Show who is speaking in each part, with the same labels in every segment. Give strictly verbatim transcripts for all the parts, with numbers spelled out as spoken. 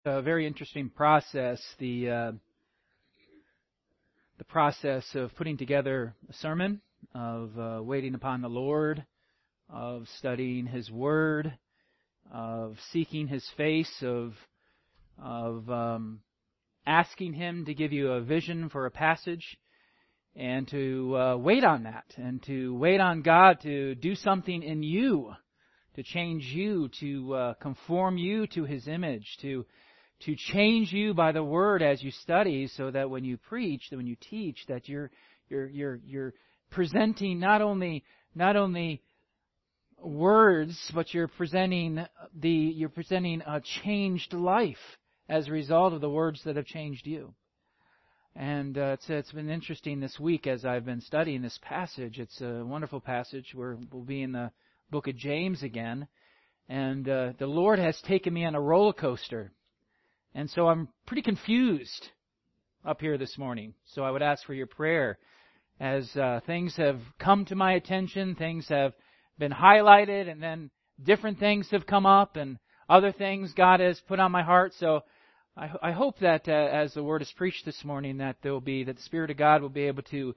Speaker 1: A very interesting process, the uh, the process of putting together a sermon, of uh, waiting upon the Lord, of studying His Word, of seeking His face, of of um, asking Him to give you a vision for a passage, and to uh, wait on that, and to wait on God to do something in you, to change you, to uh, conform you to His image, to to change you by the Word as you study, so that when you preach, that when you teach, that you're you're you're you're presenting not only not only words, but you're presenting the you're presenting a changed life as a result of the words that have changed you. And uh, it's it's been interesting this week as I've been studying this passage. It's a wonderful passage. We're, we'll be in the book of James again, and uh, the Lord has taken me on a roller coaster. And so I'm pretty confused up here this morning. So I would ask for your prayer as uh, things have come to my attention, things have been highlighted, and then different things have come up, and other things God has put on my heart. So I, I hope that uh, as the Word is preached this morning, that there will be that the Spirit of God will be able to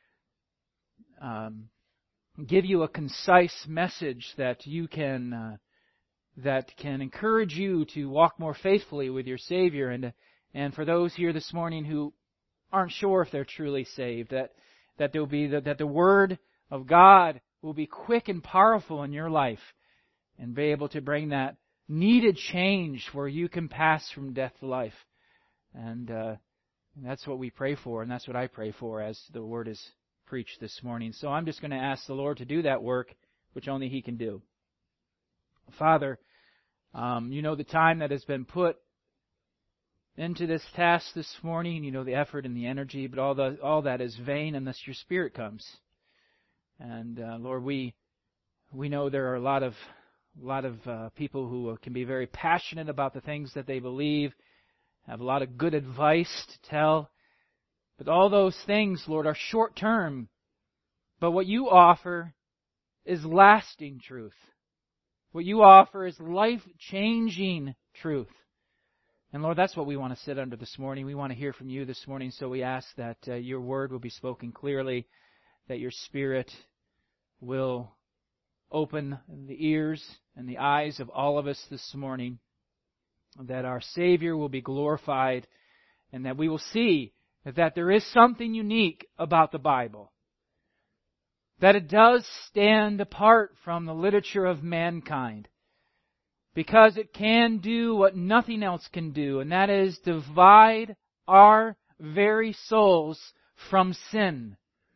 Speaker 1: um, give you a concise message that you can. Uh, that can encourage you to walk more faithfully with your Savior. And and for those here this morning who aren't sure if they're truly saved, that that there will be the, that the Word of God will be quick and powerful in your life and be able to bring that needed change where you can pass from death to life. And, uh, and that's what we pray for, and that's what I pray for as the Word is preached this morning. So I'm just going to ask the Lord to do that work, which only He can do. Father, um, you know the time that has been put into this task this morning. You know the effort and the energy, but all the all that is vain unless your Spirit comes. And uh, Lord, we we know there are a lot of a lot of uh, people who can be very passionate about the things that they believe, have a lot of good advice to tell, but all those things, Lord, are short term. But what you offer is lasting truth. What you offer is life-changing truth. And Lord, that's what we want to sit under this morning. We want to hear from you this morning, so we ask that uh, your word will be spoken clearly, that your Spirit will open the ears and the eyes of all of us this morning, that our Savior will be glorified, and that we will see that there is something unique about the Bible, that it does stand apart from the literature of mankind, because it can do what nothing else can do, and that is divide our very souls from sin.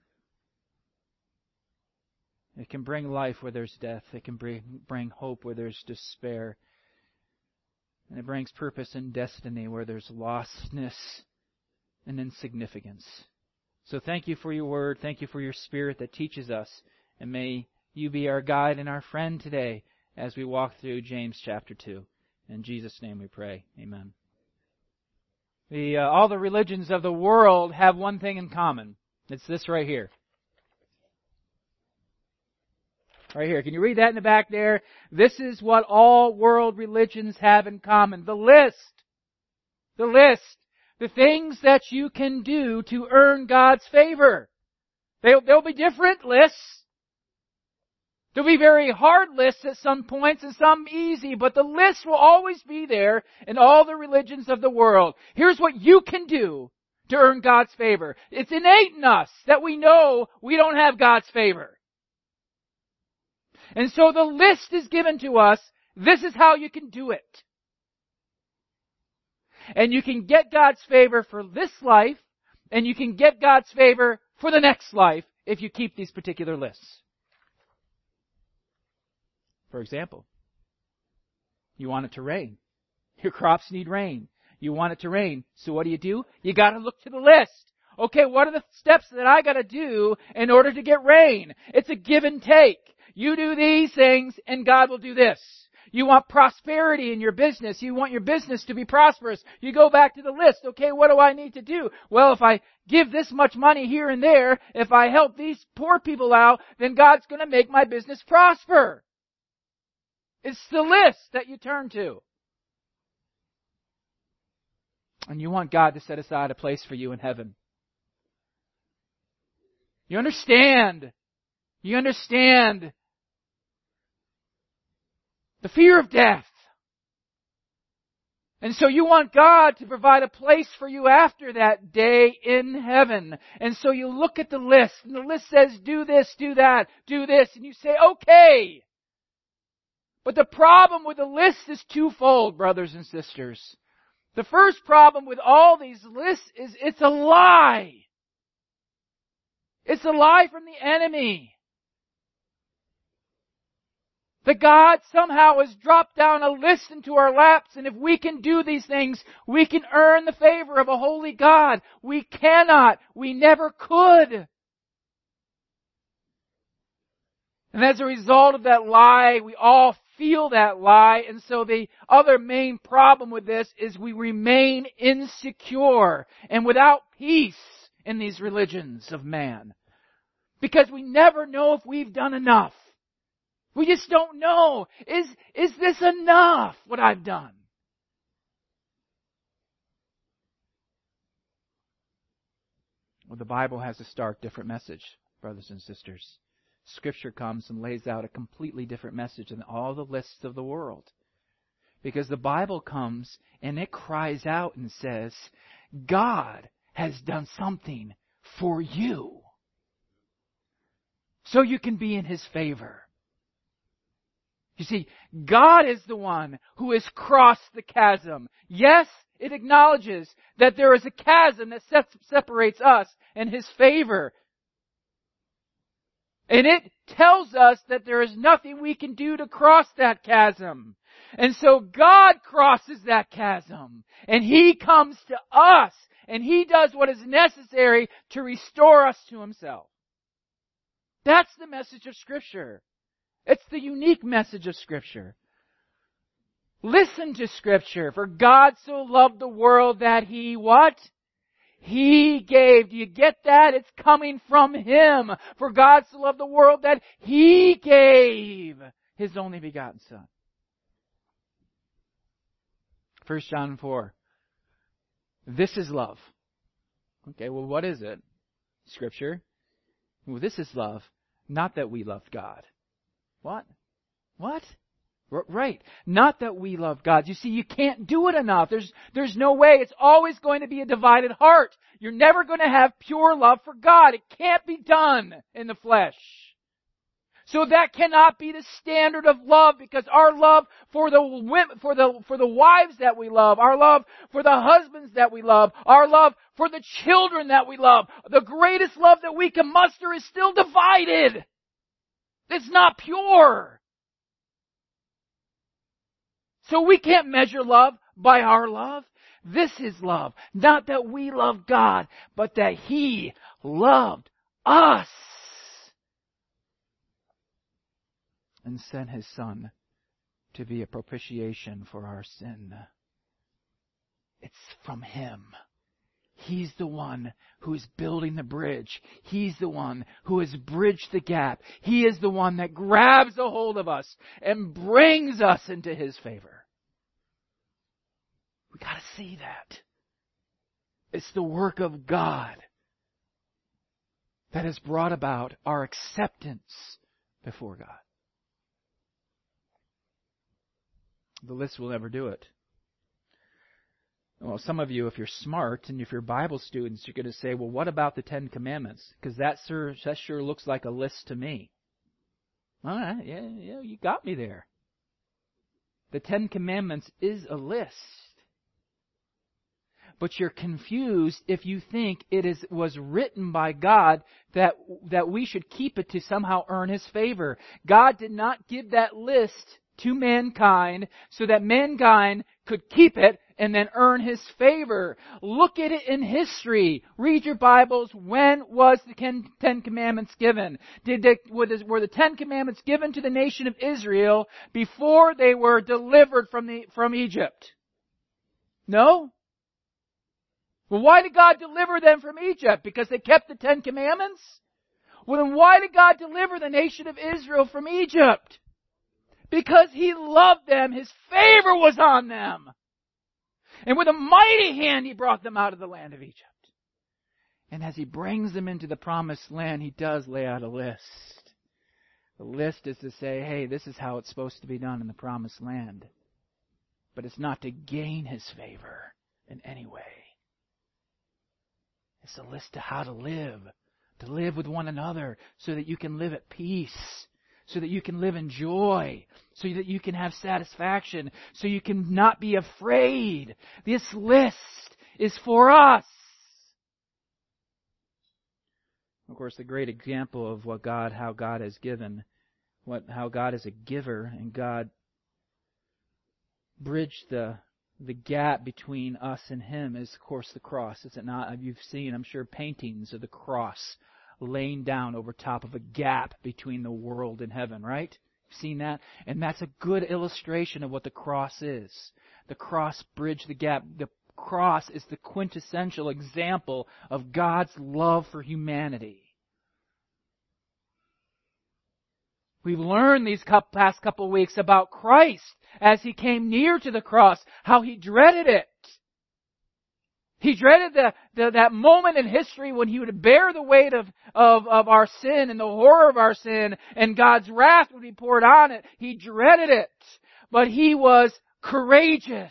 Speaker 1: It can bring life where there's death. It can bring, bring hope where there's despair. And it brings purpose and destiny where there's lostness and insignificance. So thank you for your word. Thank you for your Spirit that teaches us. And may you be our guide and our friend today as we walk through James chapter two. In Jesus' name we pray. Amen. The, uh, all the religions of the world have one thing in common. It's this right here. Right here. Can you read that in the back there? This is what all world religions have in common. The list. The list. The things that you can do to earn God's favor. They'll, they'll be different lists. There'll be very hard lists at some points and some easy, but the list will always be there in all the religions of the world. Here's what you can do to earn God's favor. It's innate in us that we know we don't have God's favor. And so the list is given to us. This is how you can do it. And you can get God's favor for this life, and you can get God's favor for the next life if you keep these particular lists. For example, you want it to rain. Your crops need rain. You want it to rain. So what do you do? You got to look to the list. Okay, what are the steps that I got to do in order to get rain? It's a give and take. You do these things, and God will do this. You want prosperity in your business. You want your business to be prosperous. You go back to the list. Okay, what do I need to do? Well, if I give this much money here and there, if I help these poor people out, then God's going to make my business prosper. It's the list that you turn to. And you want God to set aside a place for you in heaven. You understand. You understand the fear of death. And so you want God to provide a place for you after that day in heaven. And so you look at the list, and the list says, do this, do that, do this. And you say, okay. But the problem with the list is twofold, brothers and sisters. The first problem with all these lists is it's a lie. It's a lie from the enemy. That God somehow has dropped down a list into our laps, and if we can do these things, we can earn the favor of a holy God. We cannot. We never could. And as a result of that lie, we all feel that lie, and so the other main problem with this is we remain insecure and without peace in these religions of man. Because we never know if we've done enough. We just don't know. Is, is this enough, what I've done? Well, the Bible has a stark different message, brothers and sisters. Scripture comes and lays out a completely different message than all the lists of the world. Because the Bible comes and it cries out and says, God has done something for you. So you can be in His favor. You see, God is the one who has crossed the chasm. Yes, it acknowledges that there is a chasm that separates us and His favor. And it tells us that there is nothing we can do to cross that chasm. And so God crosses that chasm. And He comes to us. And He does what is necessary to restore us to Himself. That's the message of Scripture. It's the unique message of Scripture. Listen to Scripture. For God so loved the world that He what? He gave. Do you get that? It's coming from Him. For God so loved the world that He gave His only begotten Son. First John four. This is love. Okay, well, what is it? Scripture. Well, this is love. Not that we loved God. What? What? R- right. Not that we love God. You see, you can't do it enough. There's, there's no way. It's always going to be a divided heart. You're never going to have pure love for God. It can't be done in the flesh. So that cannot be the standard of love, because our love for the women, for the, for the wives that we love, our love for the husbands that we love, our love for the children that we love, the greatest love that we can muster is still divided. It's not pure. So we can't measure love by our love. This is love. Not that we love God, but that He loved us and sent His Son to be a propitiation for our sin. It's from Him. He's the one who is building the bridge. He's the one who has bridged the gap. He is the one that grabs a hold of us and brings us into His favor. We got to see that. It's the work of God that has brought about our acceptance before God. The list will never do it. Well, some of you, if you're smart and if you're Bible students, you're going to say, well, what about the Ten Commandments? Because that sure, that sure looks like a list to me. All right, yeah, yeah, you got me there. The Ten Commandments is a list. But you're confused if you think it is was written by God that that we should keep it to somehow earn His favor. God did not give that list to mankind so that mankind could keep it and then earn His favor. Look at it in history. Read your Bibles. When was the Ten Commandments given? Did they, were the Ten Commandments given to the nation of Israel before they were delivered from the from Egypt? No? Well, why did God deliver them from Egypt? Because they kept the Ten Commandments? Well, then why did God deliver the nation of Israel from Egypt? Because He loved them. His favor was on them. And with a mighty hand He brought them out of the land of Egypt. And as He brings them into the promised land, He does lay out a list. The list is to say, hey, this is how it's supposed to be done in the promised land. But it's not to gain His favor in any way. It's a list of how to live. To live with one another so that you can live at peace. So that you can live in joy. So that you can have satisfaction. So you can not be afraid. This list is for us. Of course, the great example of what God, how God has given, what how God is a giver, and God bridged the the gap between us and Him is, of course, the cross. Is it not? You've seen, I'm sure, paintings of the cross laying down over top of a gap between the world and heaven, right? You've seen that? And that's a good illustration of what the cross is. The cross bridged the gap. The cross is the quintessential example of God's love for humanity. We've learned these past couple of weeks about Christ as He came near to the cross, how He dreaded it. He dreaded the, the, that moment in history when He would bear the weight of, of, of our sin and the horror of our sin, and God's wrath would be poured on it. He dreaded it. But He was courageous.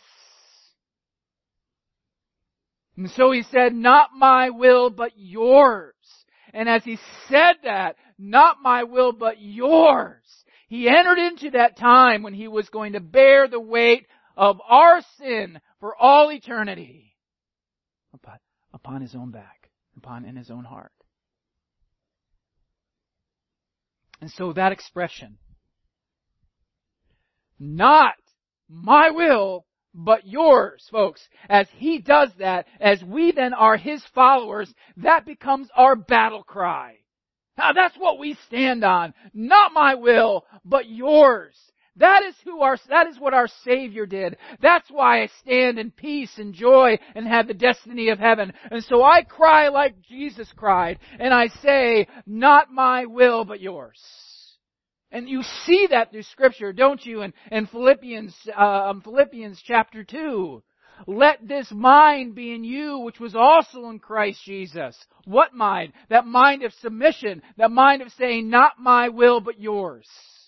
Speaker 1: And so He said, not my will, but yours. And as He said that, not my will, but yours, He entered into that time when He was going to bear the weight of our sin for all eternity upon, upon His own back, upon in His own heart. And so that expression, not my will, but yours, folks, as He does that, as we then are His followers, that becomes our battle cry. Now that's what we stand on. Not my will, but yours. That is who our, that is what our Savior did. That's why I stand in peace and joy and have the destiny of heaven. And so I cry like Jesus cried, and I say, not my will, but yours. And you see that through Scripture, don't you? In, in Philippians, uh, Philippians chapter two. Let this mind be in you, which was also in Christ Jesus. What mind? That mind of submission. That mind of saying, not my will, but yours.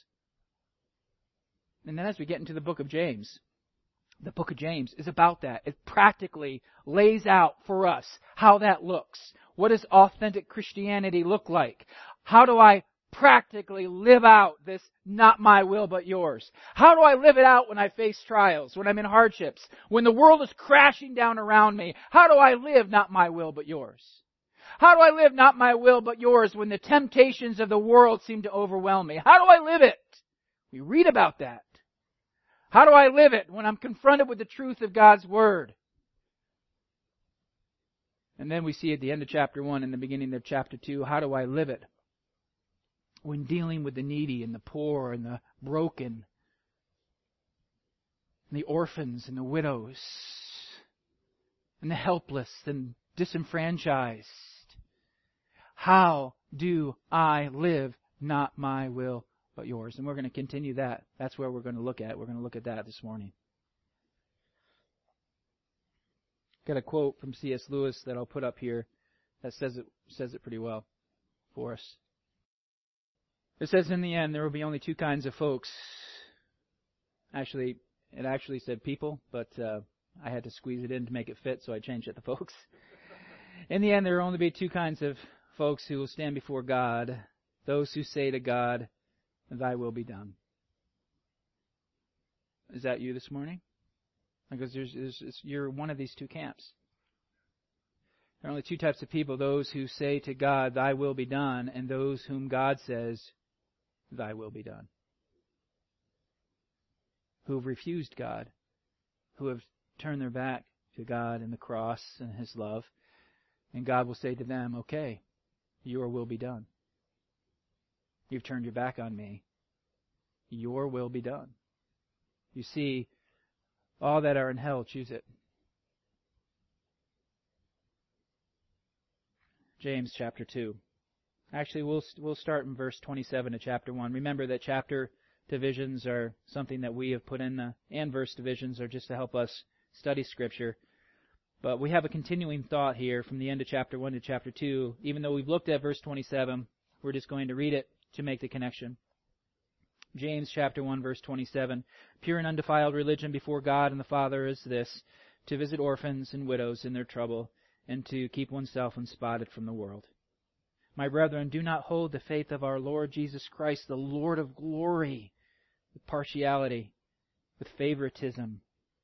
Speaker 1: And then as we get into the book of James, the book of James is about that. It practically lays out for us how that looks. What does authentic Christianity look like? How do I practically live out this not my will but yours? How do I live it out when I face trials, when I'm in hardships, when the world is crashing down around me? How do I live not my will but yours? How do I live not my will but yours when the temptations of the world seem to overwhelm me? How do I live it? We read about that. How do I live it when I'm confronted with the truth of God's Word? And then we see at the end of chapter one and the beginning of chapter two, how do I live it when dealing with the needy and the poor and the broken, and the orphans and the widows, and the helpless and disenfranchised? How do I live not my will but yours? And we're going to continue that. That's where we're going to look at. We're going to look at that this morning. Got a quote from C S Lewis that I'll put up here that says it says it pretty well for us. It says, in the end, there will be only two kinds of folks. Actually, it actually said people, but uh, I had to squeeze it in to make it fit, so I changed it to folks. In the end, there will only be two kinds of folks who will stand before God. Those who say to God, thy will be done. Is that you this morning? Because there's, there's, you're one of these two camps. There are only two types of people, those who say to God, thy will be done, and those whom God says, thy will be done. Who have refused God, who have turned their back to God and the cross and His love, and God will say to them, okay, your will be done. You've turned your back on me. Your will be done. You see, all that are in hell choose it. James chapter two. Actually, we'll we'll start in verse twenty-seven of chapter one. Remember that chapter divisions are something that we have put in, the, and verse divisions are just to help us study Scripture. But we have a continuing thought here from the end of chapter one to chapter two. Even though we've looked at verse twenty-seven, we're just going to read it to make the connection. James chapter one, verse twenty-seven. Pure and undefiled religion before God and the Father is this, to visit orphans and widows in their trouble, and to keep oneself unspotted from the world. My brethren, do not hold the faith of our Lord Jesus Christ, the Lord of glory, with partiality, with favoritism.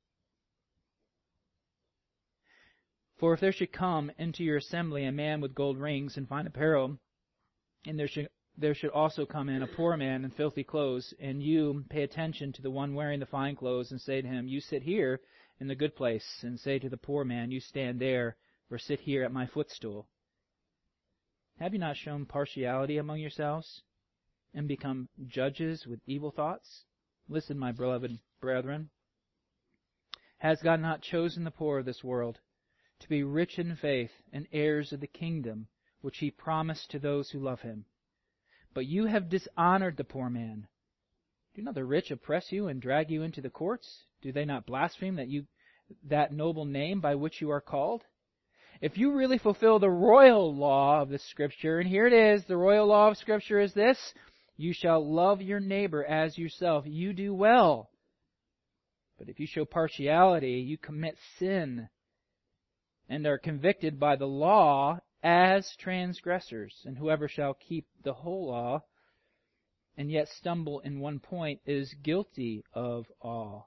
Speaker 1: For if there should come into your assembly a man with gold rings and fine apparel, and there should there should also come in a poor man in filthy clothes, and you pay attention to the one wearing the fine clothes, and say to him, you sit here in the good place, and say to the poor man, you stand there, or sit here at my footstool. Have you not shown partiality among yourselves, and become judges with evil thoughts? Listen, my beloved brethren. Has God not chosen the poor of this world to be rich in faith and heirs of the kingdom which He promised to those who love Him? But you have dishonored the poor man. Do not the rich oppress you and drag you into the courts? Do they not blaspheme that you that noble name by which you are called? If you really fulfill the royal law of the Scripture, and here it is, the royal law of Scripture is this, you shall love your neighbor as yourself. You do well. But if you show partiality, you commit sin and are convicted by the law as transgressors. And whoever shall keep the whole law and yet stumble in one point is guilty of all.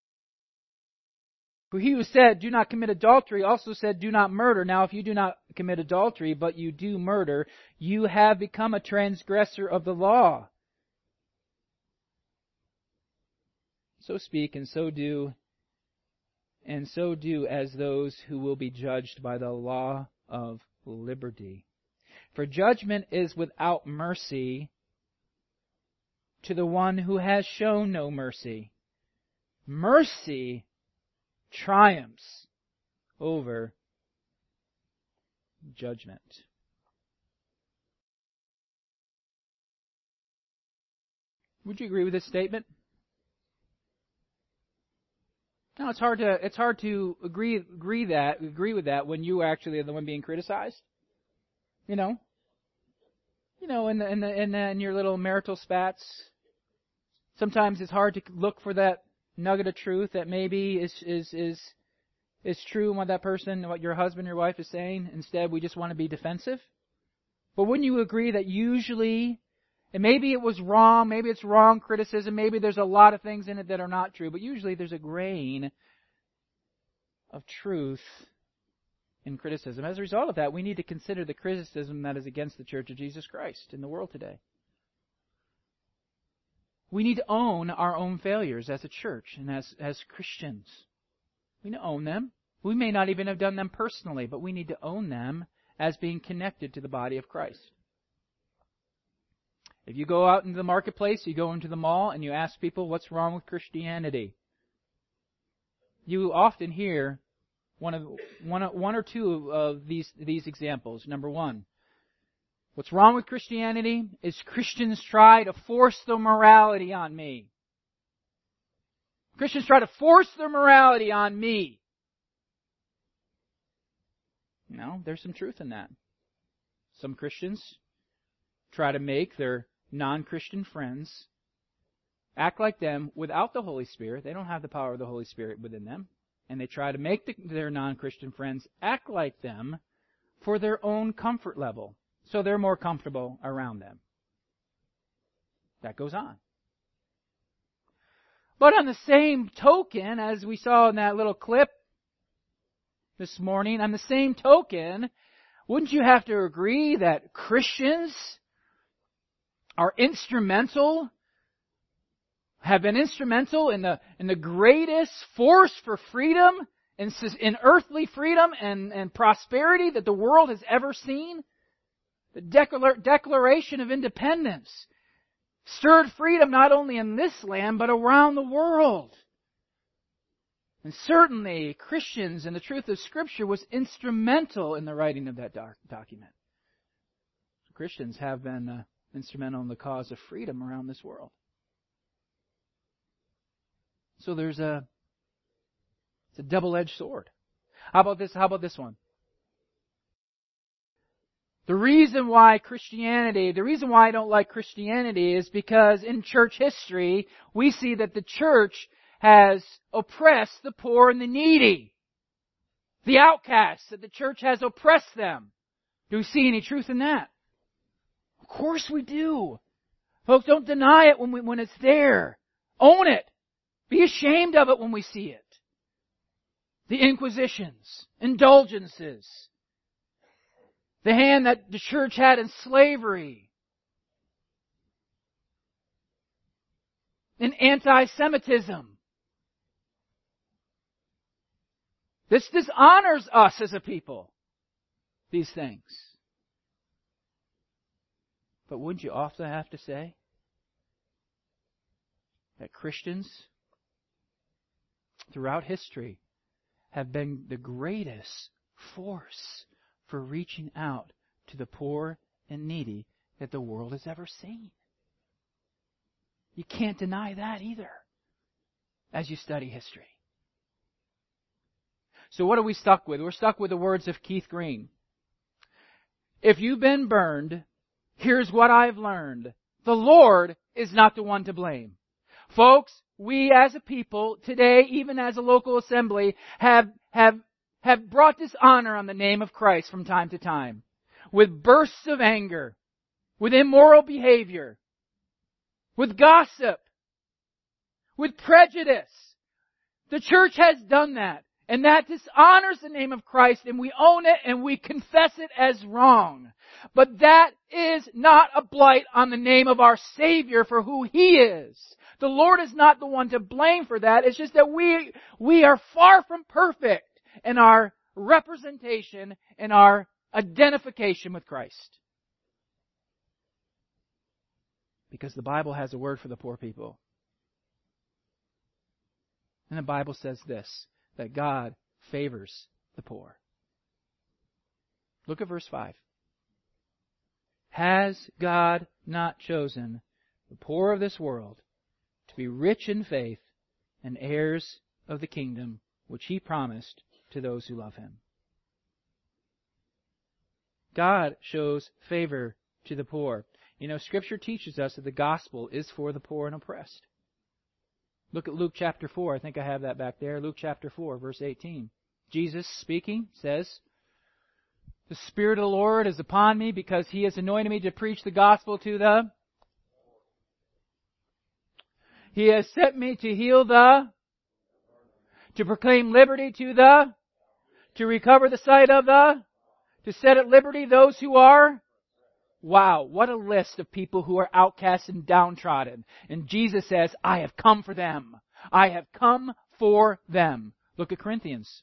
Speaker 1: For he who said, do not commit adultery, also said, do not murder. Now if you do not commit adultery, but you do murder, you have become a transgressor of the law. So speak and so do, and so do as those who will be judged by the law of liberty. For judgment is without mercy to the one who has shown no mercy. Mercy triumphs over judgment. Would you agree with this statement? No, it's hard to it's hard to agree agree that agree with that when you actually are the one being criticized. You know, you know, in the in the in, the, in your little marital spats, sometimes it's hard to look for that nugget of truth that maybe is is is is true in what that person, what your husband, your wife is saying. Instead, we just want to be defensive. But wouldn't you agree that usually, and maybe it was wrong, maybe it's wrong criticism, maybe there's a lot of things in it that are not true, but usually there's a grain of truth in criticism. As a result of that, we need to consider the criticism that is against the Church of Jesus Christ in the world today. We need to own our own failures as a church and as, as Christians. We need to own them. We may not even have done them personally, but we need to own them as being connected to the body of Christ. If you go out into the marketplace, you go into the mall, and you ask people what's wrong with Christianity, you often hear one of one, one or two of these these examples. Number one, what's wrong with Christianity is Christians try to force their morality on me. Christians try to force their morality on me. No, there's some truth in that. Some Christians try to make their non-Christian friends act like them without the Holy Spirit. They don't have the power of the Holy Spirit within them. And they try to make the, their non-Christian friends act like them for their own comfort level. So they're more comfortable around them. That goes on. But on the same token, as we saw in that little clip this morning, on the same token, wouldn't you have to agree that Christians are instrumental, have been instrumental in the in the greatest force for freedom, in, in earthly freedom and, and prosperity that the world has ever seen? The declar- Declaration of Independence stirred freedom not only in this land, but around the world. And certainly, Christians and the truth of Scripture was instrumental in the writing of that doc- document. Christians have been uh, instrumental in the cause of freedom around this world. So there's a, It's a double-edged sword. How about this? How about this one? The reason why Christianity, the reason why I don't like Christianity is because in church history, we see that the church has oppressed the poor and the needy. The outcasts, that the church has oppressed them. Do we see any truth in that? Of course we do. Folks, don't deny it when we, when it's there. Own it. Be ashamed of it when we see it. The inquisitions, indulgences, the hand that the church had in slavery, in anti-Semitism. This dishonors us as a people, these things. But wouldn't you often have to say that Christians throughout history have been the greatest force for reaching out to the poor and needy that the world has ever seen? You can't deny that either as you study history. So what are we stuck with? We're stuck with the words of Keith Green. If you've been burned, here's what I've learned. The Lord is not the one to blame. Folks, we as a people today, even as a local assembly, have, have, have brought dishonor on the name of Christ from time to time. With bursts of anger, with immoral behavior, with gossip, with prejudice. The church has done that. And that dishonors the name of Christ, and we own it and we confess it as wrong. But that is not a blight on the name of our Savior for who He is. The Lord is not the one to blame for that. It's just that we, we are far from perfect in our representation and our identification with Christ. Because the Bible has a word for the poor people. And the Bible says this, that God favors the poor. Look at verse five. Has God not chosen the poor of this world to be rich in faith and heirs of the kingdom which He promised to those who love Him? God shows favor to the poor. You know, Scripture teaches us that the gospel is for the poor and oppressed. Look at Luke chapter four. I think I have that back there. Luke chapter four, verse eighteen. Jesus speaking says, the Spirit of the Lord is upon me because He has anointed me to preach the gospel to the... He has sent me to heal the... To proclaim liberty to the... To recover the sight of the... To set at liberty those who are... Wow, what a list of people who are outcast and downtrodden. And Jesus says, I have come for them. I have come for them. Look at Corinthians.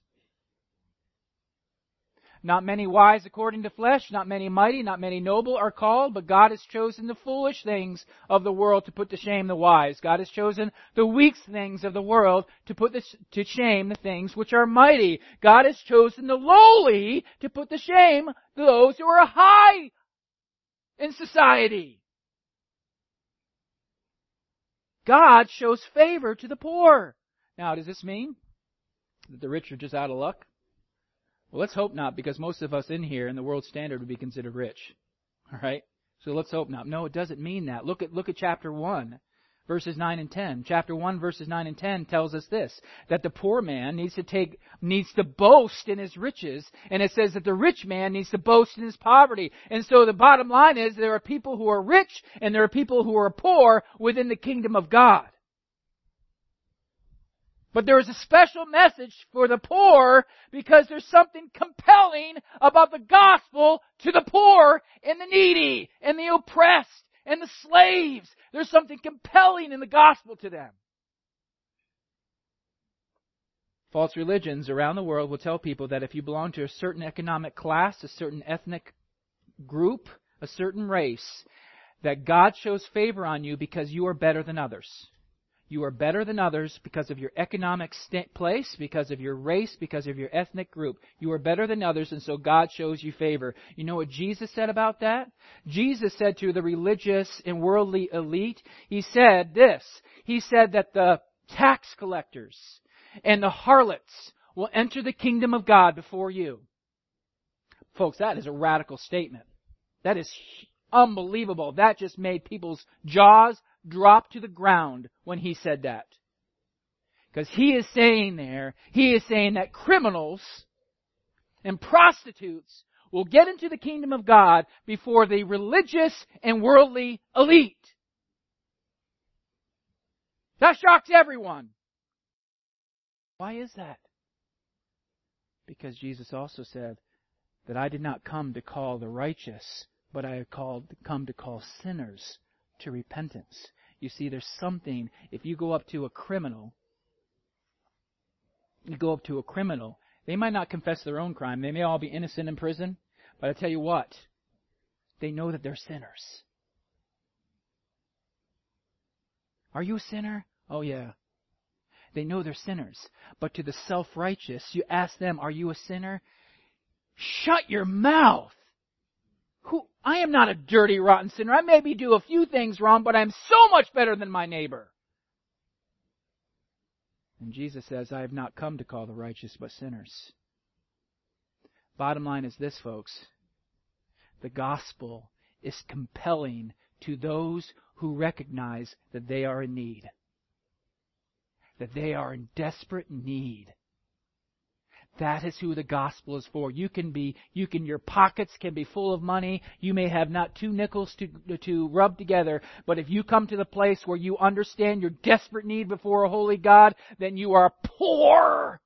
Speaker 1: Not many wise according to flesh, not many mighty, not many noble are called, but God has chosen the foolish things of the world to put to shame the wise. God has chosen the weak things of the world to put this, to shame the things which are mighty. God has chosen the lowly to put to shame those who are high in society. God shows favor to the poor. Now, does this mean that the rich are just out of luck? Well, let's hope not, because most of us in here in the world standard would be considered rich. All right? So let's hope not. No, it doesn't mean that. Look at look at chapter one. Verses nine and ten. Chapter one, verses nine and ten tells us this, that the poor man needs to take, needs to boast in his riches, and it says that the rich man needs to boast in his poverty. And so the bottom line is there are people who are rich and there are people who are poor within the kingdom of God. But there is a special message for the poor because there's something compelling about the gospel to the poor and the needy and the oppressed and the slaves. There's something compelling in the gospel to them. False religions around the world will tell people that if you belong to a certain economic class, a certain ethnic group, a certain race, that God shows favor on you because you are better than others. You are better than others because of your economic st- place, because of your race, because of your ethnic group. You are better than others, and so God shows you favor. You know what Jesus said about that? Jesus said to the religious and worldly elite, He said this. He said that the tax collectors and the harlots will enter the kingdom of God before you. Folks, that is a radical statement. That is unbelievable. That just made people's jaws drop to the ground when he said that. Because he is saying there, he is saying that criminals and prostitutes will get into the kingdom of God before the religious and worldly elite. That shocks everyone. Why is that? Because Jesus also said that I did not come to call the righteous, but I have called, come to call sinners to repentance. You see, there's something, if you go up to a criminal, you go up to a criminal, they might not confess their own crime. They may all be innocent in prison. But I tell you what, they know that they're sinners. Are you a sinner? Oh yeah. They know they're sinners. But to the self-righteous, you ask them, are you a sinner? Shut your mouth. Who? I am not a dirty, rotten sinner. I maybe do a few things wrong, but I'm so much better than my neighbor. And Jesus says, I have not come to call the righteous, but sinners. Bottom line is this, folks. The gospel is compelling to those who recognize that they are in need. That they are in desperate need. That is who the gospel is for. You can be, you can, your pockets can be full of money. You may have not two nickels to, to rub together. But if you come to the place where you understand your desperate need before a holy God, then you are poor.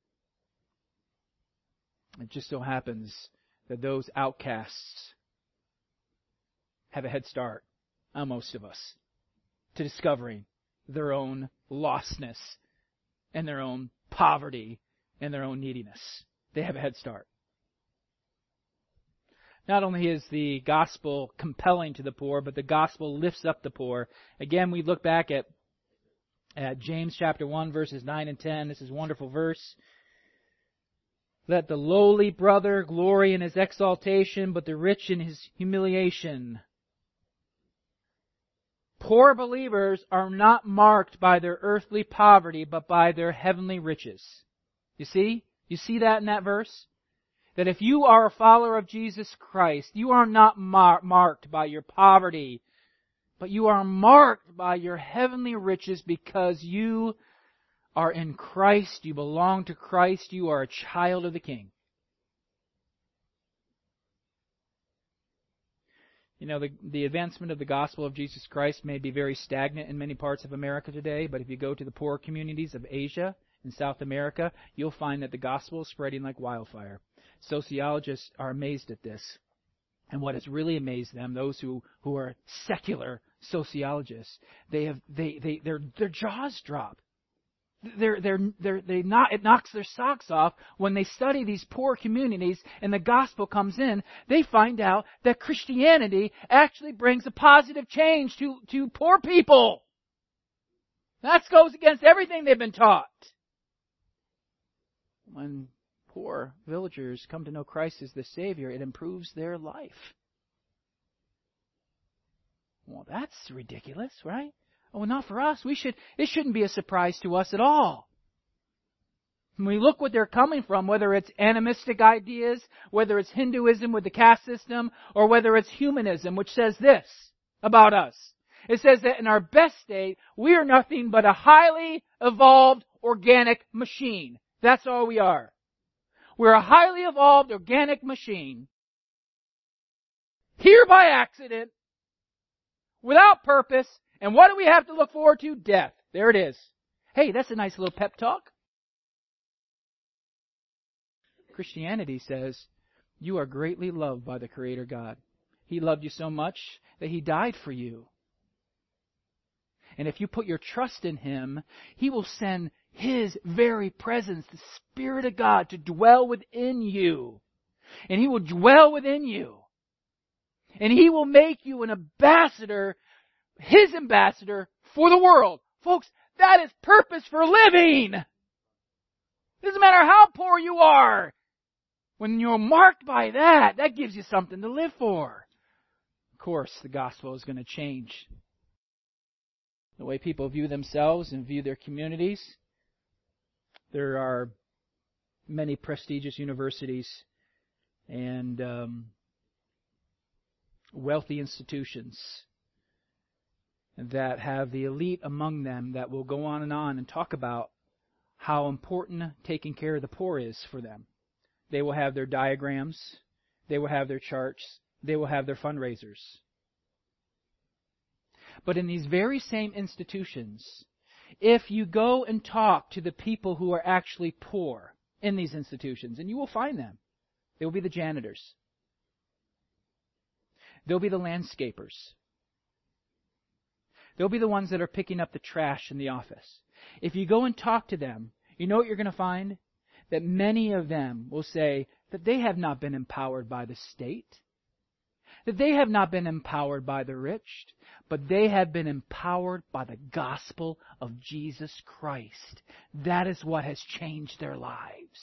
Speaker 1: It just so happens that those outcasts have a head start on most of us to discovering their own lostness and their own poverty and their own neediness. They have a head start. Not only is the gospel compelling to the poor, but the gospel lifts up the poor. Again, we look back at, at James chapter one, verses nine and ten. This is a wonderful verse. Let the lowly brother glory in his exaltation, but the rich in his humiliation. Poor believers are not marked by their earthly poverty, but by their heavenly riches. You see? You see that in that verse? That if you are a follower of Jesus Christ, you are not mar- marked by your poverty, but you are marked by your heavenly riches because you are in Christ, you belong to Christ, you are a child of the King. You know, the, the advancement of the gospel of Jesus Christ may be very stagnant in many parts of America today, but if you go to the poor communities of Asia and South America, you'll find that the gospel is spreading like wildfire. Sociologists are amazed at this. And what has really amazed them, those who, who are secular sociologists, they have they, they their their jaws drop. They're, they're, they're, they not, it knocks their socks off when they study these poor communities and the gospel comes in. They find out that Christianity actually brings a positive change to, to poor people. That goes against everything they've been taught. When poor villagers come to know Christ as the Savior, it improves their life. Well, that's ridiculous, right? Oh, not for us. We should. It shouldn't be a surprise to us at all. When we look what they're coming from, whether it's animistic ideas, whether it's Hinduism with the caste system, or whether it's humanism, which says this about us. It says that in our best state, we are nothing but a highly evolved organic machine. That's all we are. We're a highly evolved organic machine. Here by accident, without purpose. And what do we have to look forward to? Death. There it is. Hey, that's a nice little pep talk. Christianity says, you are greatly loved by the Creator God. He loved you so much that He died for you. And if you put your trust in Him, He will send His very presence, the Spirit of God, to dwell within you. And He will dwell within you. And He will make you an ambassador, His ambassador for the world. Folks, that is purpose for living. Doesn't matter how poor you are. When you're marked by that, that gives you something to live for. Of course, the gospel is going to change the way people view themselves and view their communities. There are many prestigious universities and um, wealthy institutions that have the elite among them that will go on and on and talk about how important taking care of the poor is for them. They will have their diagrams, they will have their charts, they will have their fundraisers. But in these very same institutions, if you go and talk to the people who are actually poor in these institutions, and you will find them, they will be the janitors. They'll be the landscapers. They'll be the ones that are picking up the trash in the office. If you go and talk to them, you know what you're going to find? That many of them will say that they have not been empowered by the state, that they have not been empowered by the rich, but they have been empowered by the gospel of Jesus Christ. That is what has changed their lives.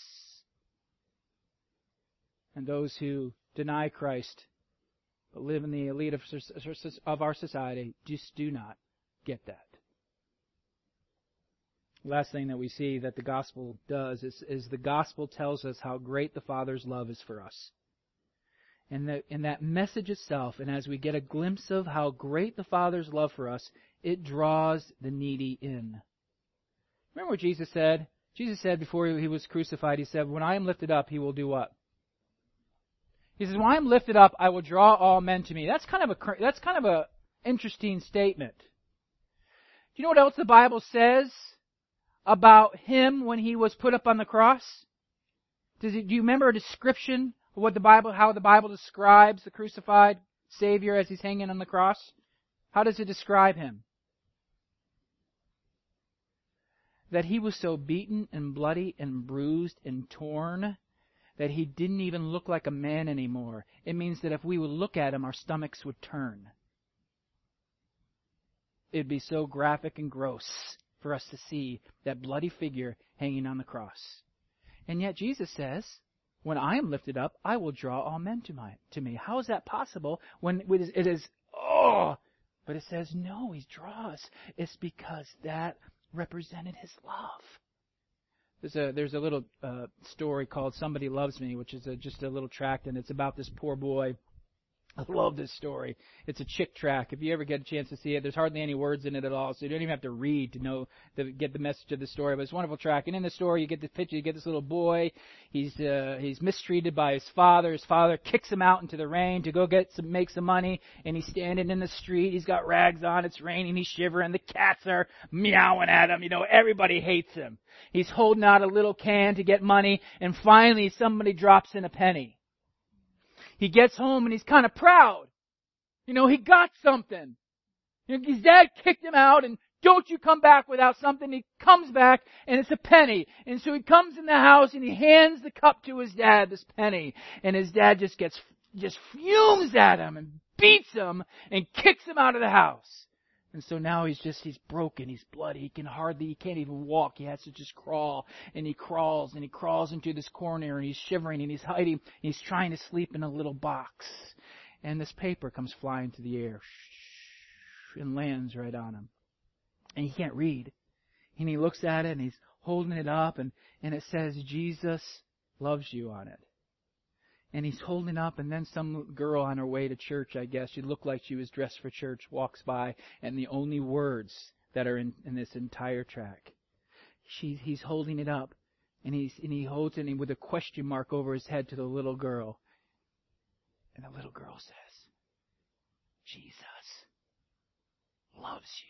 Speaker 1: And those who deny Christ but live in the elite of, of our society just do not get that. Last thing that we see that the gospel does is, is the gospel tells us how great the Father's love is for us. And that, and that message itself, and as we get a glimpse of how great the Father's love for us, it draws the needy in. Remember what Jesus said? Jesus said before he was crucified, he said, when I am lifted up, he will do what? He says, when I am lifted up, I will draw all men to me. That's kind of a that's kind of a interesting statement. Do you know what else the Bible says about him when he was put up on the cross? Does it, do you remember a description of what the Bible, how the Bible describes the crucified Savior as he's hanging on the cross? How does it describe him? That he was so beaten and bloody and bruised and torn that he didn't even look like a man anymore. It means that if we would look at him, our stomachs would turn. It'd be so graphic and gross for us to see that bloody figure hanging on the cross. And yet Jesus says, when I am lifted up, I will draw all men to my to me. How is that possible when it is, it is oh, but it says no, he draws. It's because that represented his love. There's a there's a little uh, story called Somebody Loves Me, which is a, just a little tract, and it's about this poor boy. I love this story. It's a chick tract. If you ever get a chance to see it, there's hardly any words in it at all, so you don't even have to read to know to get the message of the story. But it's a wonderful tract. And in the story, you get the picture. You get this little boy. He's uh, he's mistreated by his father. His father kicks him out into the rain to go get some make some money. And he's standing in the street. He's got rags on. It's raining. He's shivering. The cats are meowing at him. You know, everybody hates him. He's holding out a little can to get money, and finally somebody drops in a penny. He gets home and he's kind of proud. You know, he got something. You know, his dad kicked him out, and don't you come back without something. He comes back and it's a penny. And so he comes in the house and he hands the cup to his dad, this penny. And his dad just gets, just fumes at him and beats him and kicks him out of the house. And so now he's just, he's broken, he's bloody, he can hardly, he can't even walk, he has to just crawl, and he crawls, and he crawls into this corner, and he's shivering, and he's hiding, and he's trying to sleep in a little box. And this paper comes flying through the air, and lands right on him. And he can't read. And he looks at it, and he's holding it up, and, and it says, Jesus loves you on it. And he's holding up, and then some girl on her way to church, I guess, she looked like she was dressed for church, walks by, and the only words that are in, in this entire track, she, he's holding it up, and he's and he holds it with a question mark over his head to the little girl. And the little girl says, Jesus loves you.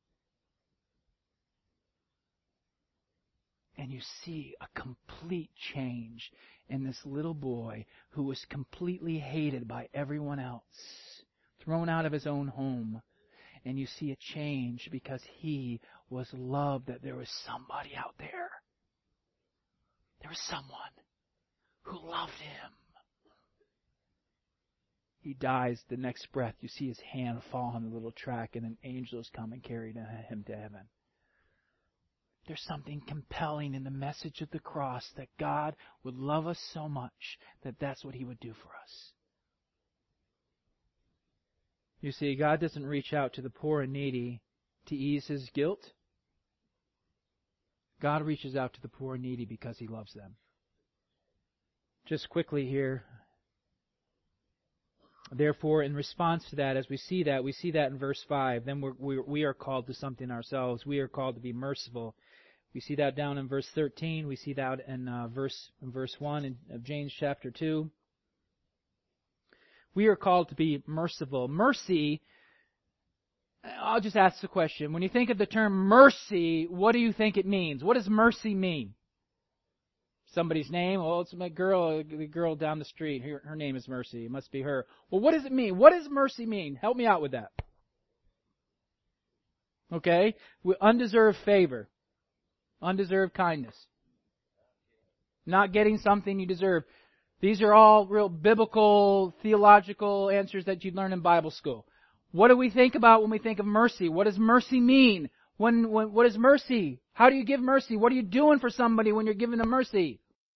Speaker 1: And you see a complete change in this little boy who was completely hated by everyone else, thrown out of his own home. And you see a change because he was loved, that there was somebody out there. There was someone who loved him. He dies. The next breath, you see his hand fall on the little track, and then angels come and carry him to heaven. There's something compelling in the message of the cross, that God would love us so much that that's what he would do for us. You see, God doesn't reach out to the poor and needy to ease his guilt. God reaches out to the poor and needy because he loves them. just quickly here. Therefore, in response to that, as we see that, we see that in verse five. Then we're, we we are called to something ourselves. We are called to be merciful. We see that down in verse thirteen. We see that in uh, verse in verse one in, of James chapter two. We are called to be merciful. Mercy, I'll just ask the question. When you think of the term mercy, what do you think it means? What does mercy mean? Somebody's name? Oh, it's my girl, the girl down the street. Her, her name is Mercy. It must be her. Well, what does it mean? What does mercy mean? Help me out with that. Okay? Undeserved favor. Undeserved kindness. Not getting something you deserve. These are all real biblical, theological answers that you'd learn in Bible school. What do we think about when we think of mercy? What does mercy mean? When, when, what is mercy? How do you give mercy? What are you doing for somebody when you're giving them mercy?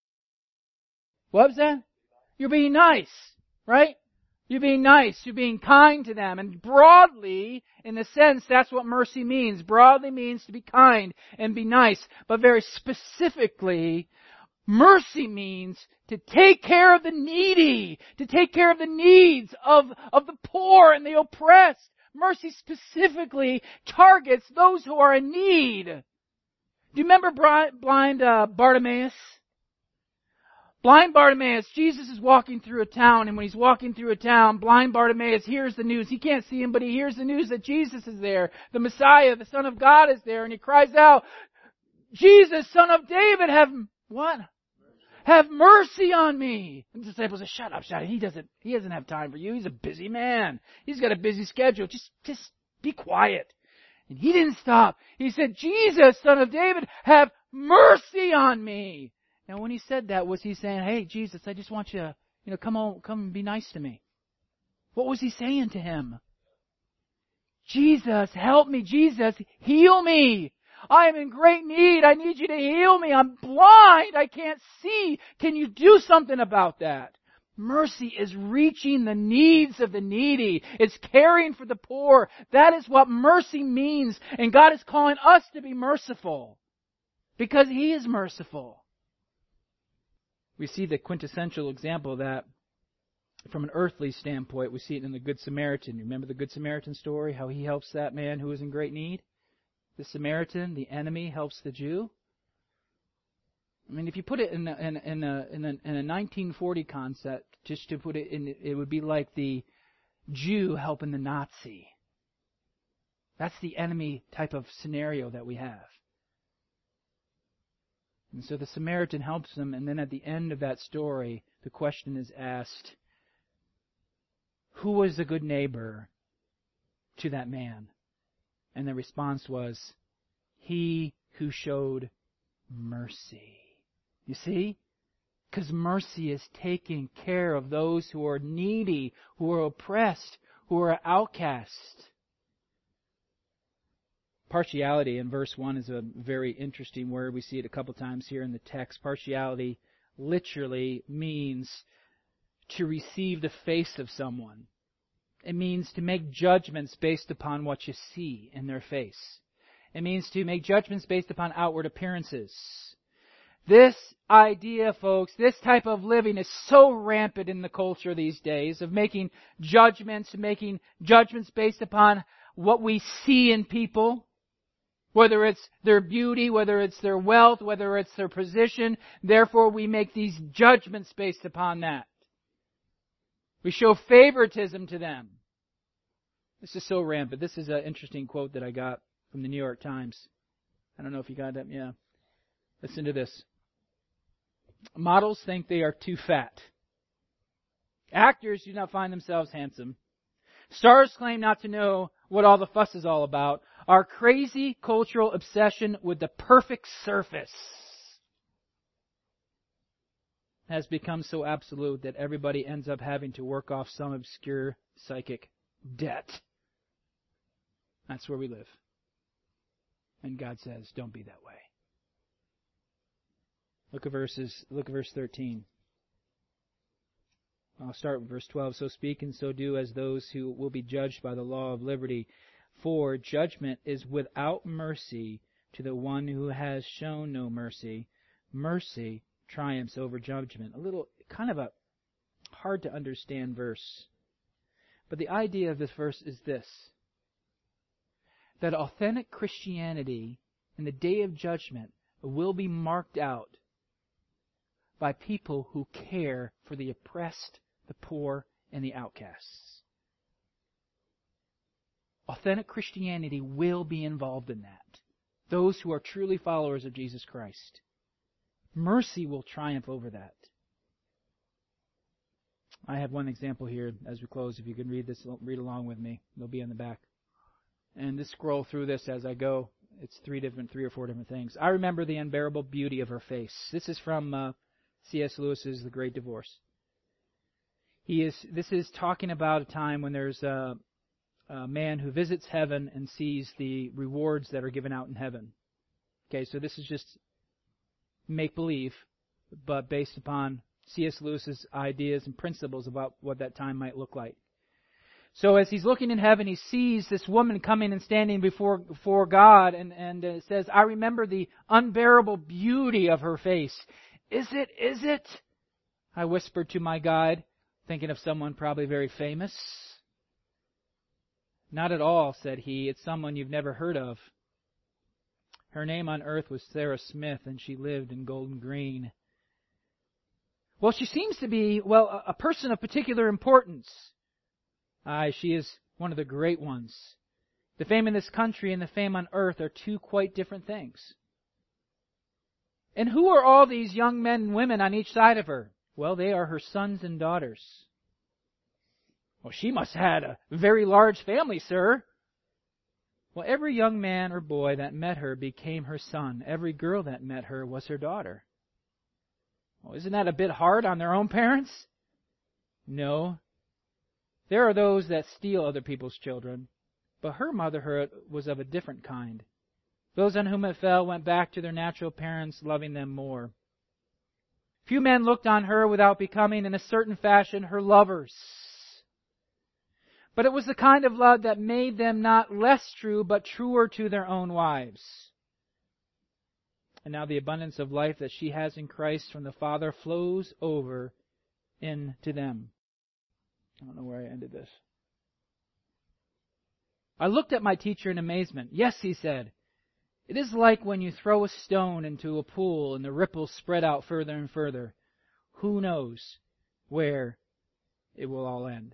Speaker 1: What was that? You're being nice, right? You're being nice. You're being kind to them. And broadly, in a sense, that's what mercy means. Broadly means to be kind and be nice. But very specifically, mercy means to take care of the needy, to take care of the needs of, of the poor and the oppressed. Mercy specifically targets those who are in need. Do you remember blind uh, Bartimaeus? Blind Bartimaeus, Jesus is walking through a town, and when he's walking through a town, blind Bartimaeus hears the news. He can't see him, but he hears the news that Jesus is there. The Messiah, the Son of God is there, and he cries out, Jesus, Son of David, have, what? Have mercy on me. And the disciples say, shut up, shut up. He doesn't, he doesn't have time for you. He's a busy man. He's got a busy schedule. Just, just be quiet. And he didn't stop. He said, Jesus, Son of David, have mercy on me. Now, when he said that, was he saying, hey, Jesus, I just want you to, you know, come on, come and be nice to me? What was he saying to him? Jesus, help me. Jesus, heal me. I am in great need. I need you to heal me. I'm blind. I can't see. Can you do something about that? Mercy is reaching the needs of the needy. It's caring for the poor. That is what mercy means. And God is calling us to be merciful because He is merciful. We see the quintessential example of that from an earthly standpoint. We see it in the Good Samaritan. You remember the Good Samaritan story? How he helps that man who is in great need? The Samaritan, the enemy, helps the Jew. I mean, if you put it in a, in, in, a, in, a, in a nineteen forty concept, just to put it in, it would be like the Jew helping the Nazi. That's the enemy type of scenario that we have. And so the Samaritan helps them, and then at the end of that story, the question is asked, who was a good neighbor to that man? And the response was, he who showed mercy. You see? Because mercy is taking care of those who are needy, who are oppressed, who are outcast. Partiality in verse one is a very interesting word. We see it a couple times here in the text. Partiality literally means to receive the face of someone. It means to make judgments based upon what you see in their face. It means to make judgments based upon outward appearances. This idea, folks, this type of living is so rampant in the culture these days, of making judgments, making judgments based upon what we see in people. Whether it's their beauty, whether it's their wealth, whether it's their position. Therefore, we make these judgments based upon that. We show favoritism to them. This is so rampant. This is an interesting quote that I got from the New York Times. I don't know if you got that. Yeah. Listen to this. Models think they are too fat. Actors do not find themselves handsome. Stars claim not to know what all the fuss is all about. Our crazy cultural obsession with the perfect surface has become so absolute that everybody ends up having to work off some obscure psychic debt. That's where we live. And God says, don't be that way. Look at verses, look at verse thirteen. I'll start with verse twelve. So speak and so do as those who will be judged by the law of liberty. For judgment is without mercy to the one who has shown no mercy. Mercy triumphs over judgment. A little kind of a hard to understand verse. But the idea of this verse is this: that authentic Christianity in the day of judgment will be marked out by people who care for the oppressed, the poor, and the outcasts. Authentic Christianity will be involved in that. Those who are truly followers of Jesus Christ. Mercy will triumph over that. I have one example here as we close. If you can read this, read along with me. It'll be in the back. And just scroll through this as I go. It's three different, three or four different things. I remember the unbearable beauty of her face. This is from uh, C S Lewis's The Great Divorce. He is. This is talking about a time when there's a, a man who visits heaven and sees the rewards that are given out in heaven. Okay, so this is just make-believe, but based upon C S Lewis's ideas and principles about what that time might look like. So as he's looking in heaven, he sees this woman coming and standing before before God, and, and it says, I remember the unbearable beauty of her face. Is it, is it? I whispered to my guide, thinking of someone probably very famous. Not at all, said he. It's someone you've never heard of. Her name on earth was Sarah Smith, and she lived in Golden Green. Well, she seems to be, well, a person of particular importance. Aye, she is one of the great ones. The fame in this country and the fame on earth are two quite different things. And who are all these young men and women on each side of her? Well, they are her sons and daughters. Well, she must have had a very large family, sir. Well, every young man or boy that met her became her son. Every girl that met her was her daughter. Well, isn't that a bit hard on their own parents? No. There are those that steal other people's children, but her motherhood was of a different kind. Those on whom it fell went back to their natural parents, loving them more. Few men looked on her without becoming, in a certain fashion, her lovers. But it was the kind of love that made them not less true, but truer to their own wives. And now the abundance of life that she has in Christ from the Father flows over into them. I don't know where I ended this. I looked at my teacher in amazement. Yes, he said, it is like when you throw a stone into a pool and the ripples spread out further and further. Who knows where it will all end?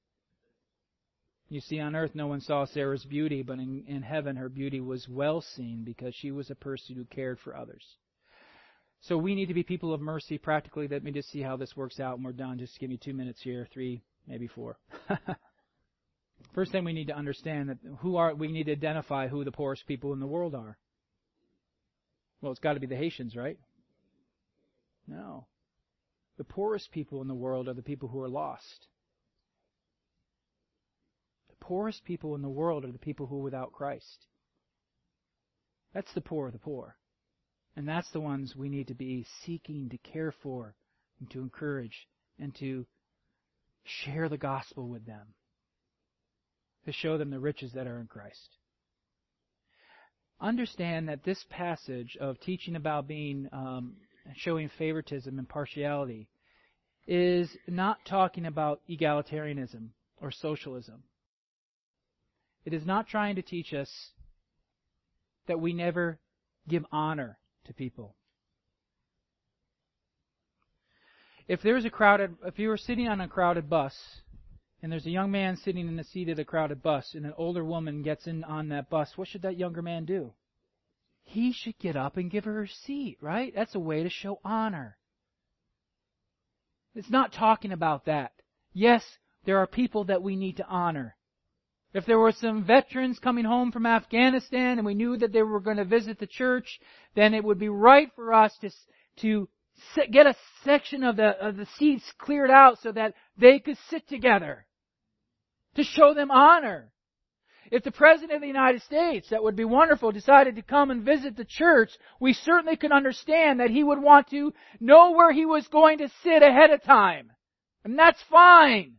Speaker 1: You see, on earth no one saw Sarah's beauty, but in, in heaven her beauty was well seen because she was a person who cared for others. So we need to be people of mercy practically. Let me just see how this works out and we're done. Just give me two minutes here, three, maybe four. First thing we need to understand that who are we need to identify who the poorest people in the world are. Well, it's got to be the Haitians, right? No. The poorest people in the world are the people who are lost. The poorest people in the world are the people who are without Christ. That's the poor of the poor. And that's the ones we need to be seeking to care for and to encourage and to share the gospel with them. To show them the riches that are in Christ. Understand that this passage of teaching about being, um, showing favoritism and partiality is not talking about egalitarianism or socialism. It is not trying to teach us that we never give honor to people. If there's a crowded, if you were sitting on a crowded bus, and there's a young man sitting in the seat of the crowded bus, and an older woman gets in on that bus, what should that younger man do? He should get up and give her her seat, right? That's a way to show honor. It's not talking about that. Yes, there are people that we need to honor. If there were some veterans coming home from Afghanistan and we knew that they were going to visit the church, then it would be right for us to to get a section of the of the seats cleared out so that they could sit together. To show them honor. If the President of the United States, that would be wonderful, decided to come and visit the church, we certainly could understand that he would want to know where he was going to sit ahead of time. And that's fine.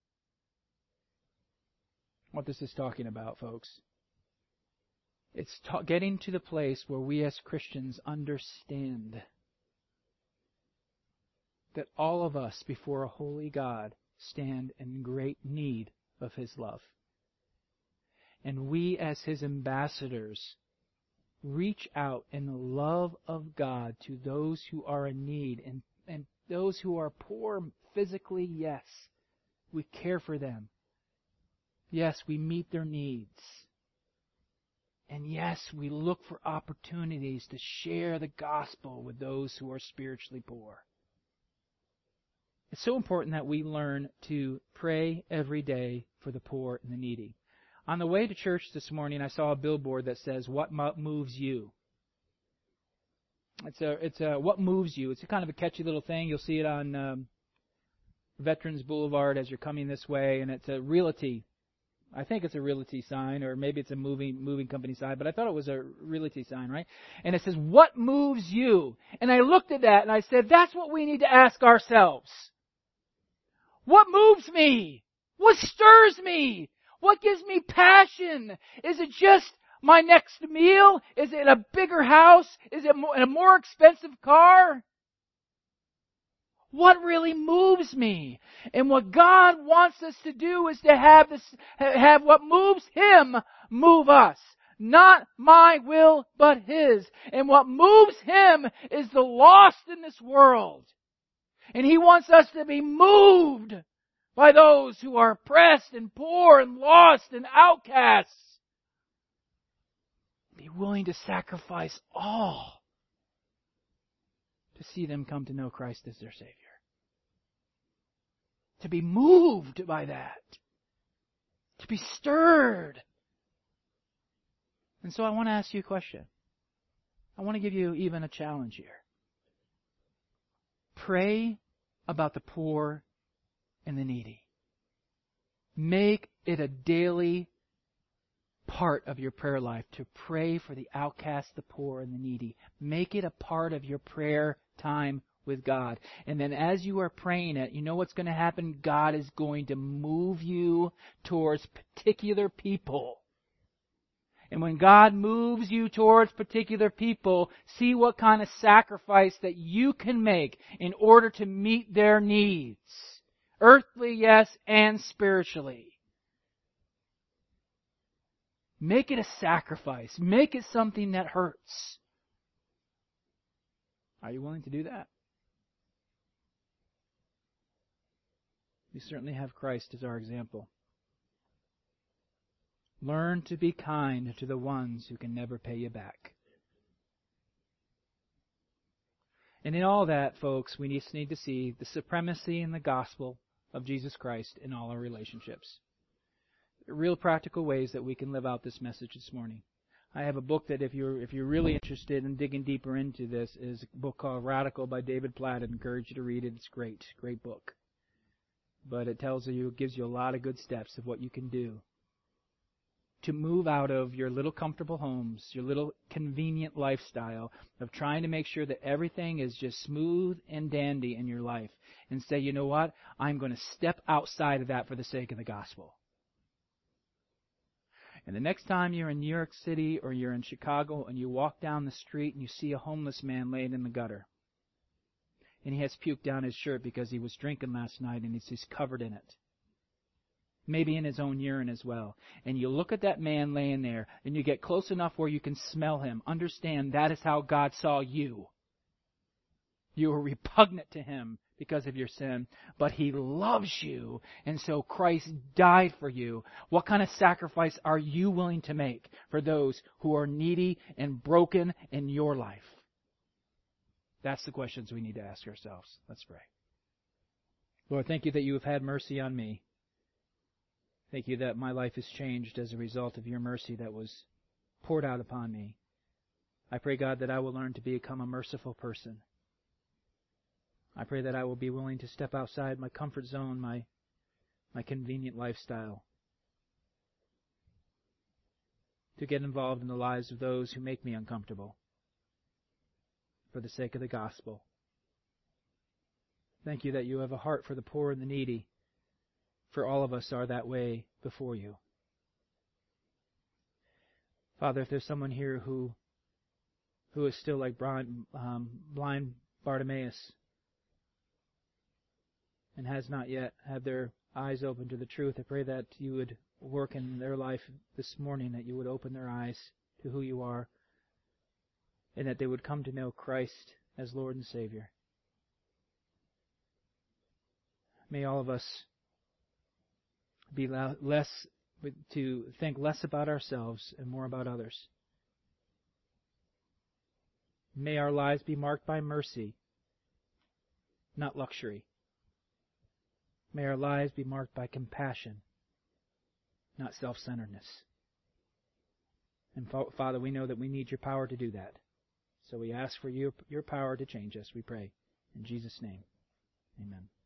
Speaker 1: What this is talking about, folks, it's ta- getting to the place where we as Christians understand that all of us before a holy God stand in great need of His love. And we as His ambassadors reach out in the love of God to those who are in need and, and those who are poor physically, yes. We care for them. Yes, we meet their needs. And yes, we look for opportunities to share the gospel with those who are spiritually poor. It's so important that we learn to pray every day for the poor and the needy. On the way to church this morning, I saw a billboard that says, "What moves you?" It's a, it's a, what moves you? It's a kind of a catchy little thing. You'll see it on um, Veterans Boulevard as you're coming this way, and it's a realty. I think it's a realty sign, or maybe it's a moving moving company sign, but I thought it was a realty sign, right? And it says, "What moves you?" And I looked at that and I said, that's what we need to ask ourselves. What moves me? What stirs me? What gives me passion? Is it just my next meal? Is it a bigger house? Is it a more expensive car? What really moves me? And what God wants us to do is to have this, have what moves Him move us. Not my will, but His. And what moves Him is the lost in this world. And He wants us to be moved by those who are oppressed and poor and lost and outcasts. Be willing to sacrifice all to see them come to know Christ as their Savior. To be moved by that. To be stirred. And so I want to ask you a question. I want to give you even a challenge here. Pray about the poor and the needy. Make it a daily part of your prayer life to pray for the outcast, the poor, and the needy. Make it a part of your prayer time with God. And then as you are praying it, you know what's going to happen? God is going to move you towards particular people. And when God moves you towards particular people, see what kind of sacrifice that you can make in order to meet their needs. Earthly, yes, and spiritually. Make it a sacrifice. Make it something that hurts. Are you willing to do that? We certainly have Christ as our example. Learn to be kind to the ones who can never pay you back. And in all that, folks, we just need to see the supremacy in the gospel of Jesus Christ in all our relationships. Real practical ways that we can live out this message this morning. I have a book that if you're if you're really interested in digging deeper into this is a book called Radical by David Platt. I'd encourage you to read it. It's great, great book. But it tells you, it gives you a lot of good steps of what you can do to move out of your little comfortable homes, your little convenient lifestyle of trying to make sure that everything is just smooth and dandy in your life and say, you know what, I'm going to step outside of that for the sake of the gospel. And the next time you're in New York City or you're in Chicago and you walk down the street and you see a homeless man laying in the gutter and he has puke down his shirt because he was drinking last night and he's covered in it. Maybe in his own urine as well. And you look at that man laying there and you get close enough where you can smell him. Understand that is how God saw you. You were repugnant to Him because of your sin, but He loves you, and so Christ died for you. What kind of sacrifice are you willing to make for those who are needy and broken in your life? That's the questions we need to ask ourselves. Let's pray. Lord, thank you that you have had mercy on me. Thank you that my life has changed as a result of your mercy that was poured out upon me. I pray, God, that I will learn to become a merciful person. I pray that I will be willing to step outside my comfort zone, my, my convenient lifestyle, to get involved in the lives of those who make me uncomfortable for the sake of the gospel. Thank you that you have a heart for the poor and the needy, for all of us are that way before you. Father, if there's someone here who who is still like blind, um, blind Bartimaeus, and has not yet had their eyes open to the truth, I pray that you would work in their life this morning, that you would open their eyes to who you are, and that they would come to know Christ as Lord and Savior. May all of us be less to think less about ourselves and more about others. May our lives be marked by mercy, not luxury. May our lives be marked by compassion, not self-centeredness. And Father, we know that we need your power to do that. So we ask for your, your power to change us, we pray. In Jesus' name, amen.